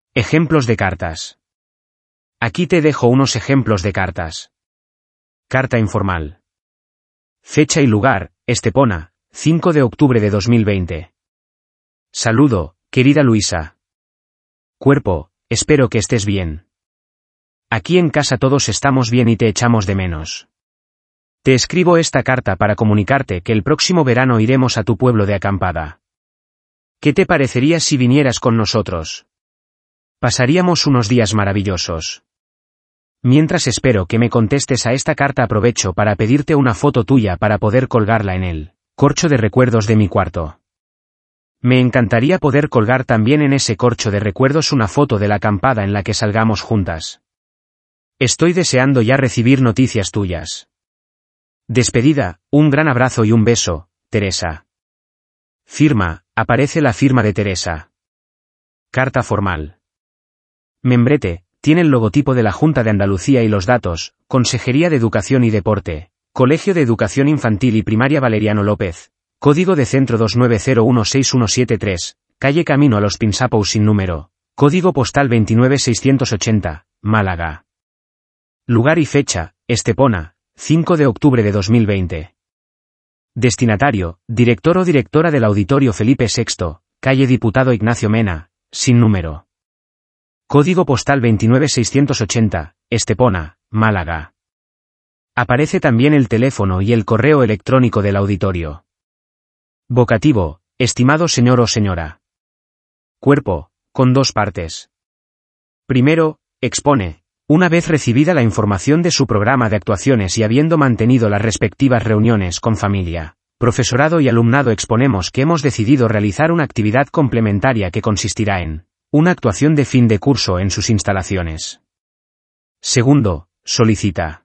Ejemplos de cartas. Aquí te dejo unos ejemplos de cartas. Carta informal. Fecha y lugar, Estepona, 5 de octubre de 2020. Saludo, querida Luisa. Cuerpo, espero que estés bien. Aquí en casa todos estamos bien y te echamos de menos. Te escribo esta carta para comunicarte que el próximo verano iremos a tu pueblo de acampada. ¿Qué te parecería si vinieras con nosotros? Pasaríamos unos días maravillosos. Mientras espero que me contestes a esta carta, aprovecho para pedirte una foto tuya para poder colgarla en el corcho de recuerdos de mi cuarto. Me encantaría poder colgar también en ese corcho de recuerdos una foto de la acampada en la que salgamos juntas. Estoy deseando ya recibir noticias tuyas. Despedida, un gran abrazo y un beso, Teresa. Firma, aparece la firma de Teresa. Carta formal. Membrete, tiene el logotipo de la Junta de Andalucía y los datos: Consejería de Educación y Deporte, Colegio de Educación Infantil y Primaria Valeriano López, Código de Centro 29016173, Calle Camino a los Pinsapous sin número, Código Postal 29680, Málaga. Lugar y fecha, Estepona, 5 de octubre de 2020. Destinatario, director o directora del Auditorio Felipe VI, Calle Diputado Ignacio Mena, sin número. Código postal 29680, Estepona, Málaga. Aparece también el teléfono y el correo electrónico del auditorio. Vocativo, estimado señor o señora. Cuerpo, con dos partes. Primero, expone, una vez recibida la información de su programa de actuaciones y habiendo mantenido las respectivas reuniones con familia, profesorado y alumnado, exponemos que hemos decidido realizar una actividad complementaria que consistirá en una actuación de fin de curso en sus instalaciones. Segundo, solicita.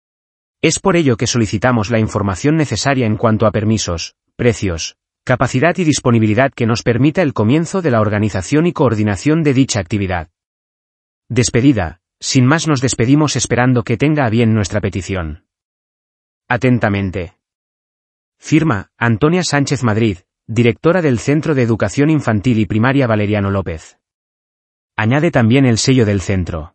Es por ello que solicitamos la información necesaria en cuanto a permisos, precios, capacidad y disponibilidad que nos permita el comienzo de la organización y coordinación de dicha actividad. Despedida, sin más nos despedimos esperando que tenga a bien nuestra petición. Atentamente. Firma, Antonia Sánchez Madrid, directora del Centro de Educación Infantil y Primaria Valeriano López. Añade también el sello del centro.